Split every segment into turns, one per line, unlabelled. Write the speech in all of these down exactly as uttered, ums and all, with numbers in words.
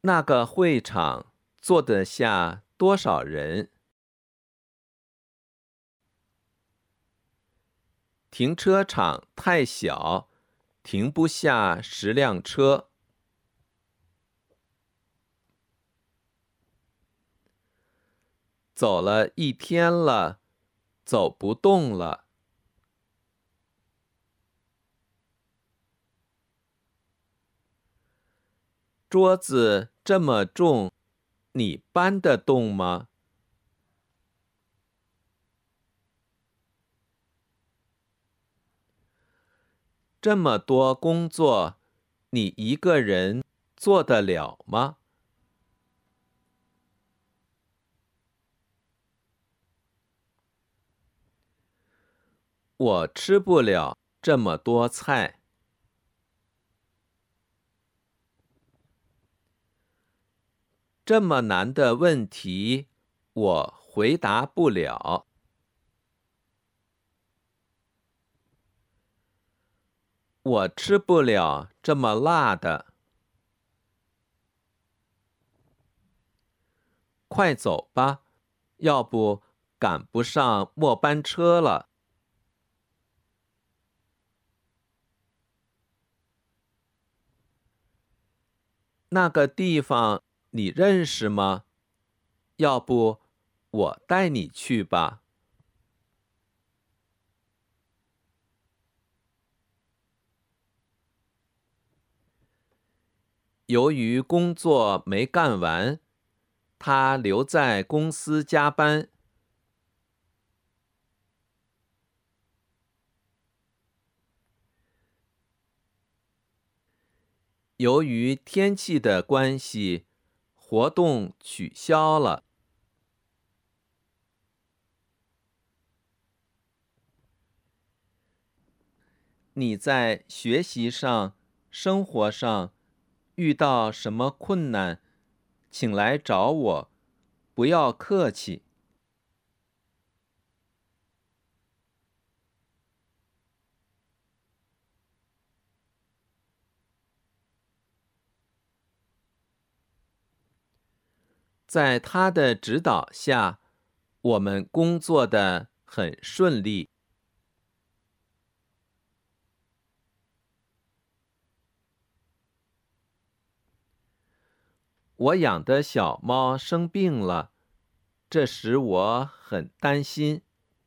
那个会场坐得下多少人？停车场太小，停不下十辆车。走了一天了，走不动了。桌子这么重，你搬得动吗？这么多工作，你一个人做得了吗？我吃不了这么多菜。这么难的问题，我回答不了。我吃不了这么辣的。快走吧，要不赶不上末班车了。那个地方你认识吗？要不我带你去吧。由于工作没干完，他留在公司加班。由于天气的关系，活动取消了。你在学习上、生活上遇到什么困难，请来找我，不要客气。在他的指导下，我们工作得很顺利。我养的小猫生病了，这使我很担心。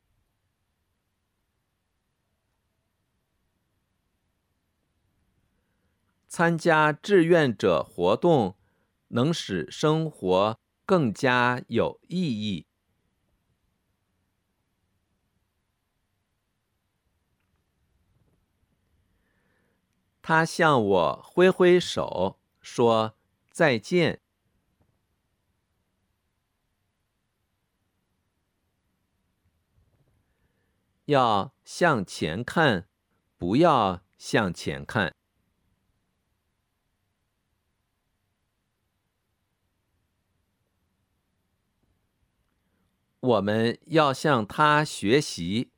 参加志愿者活动，能使生活更加有意义。他向我挥挥手，说再见。要向前看，不要向前看。我们要向他学习。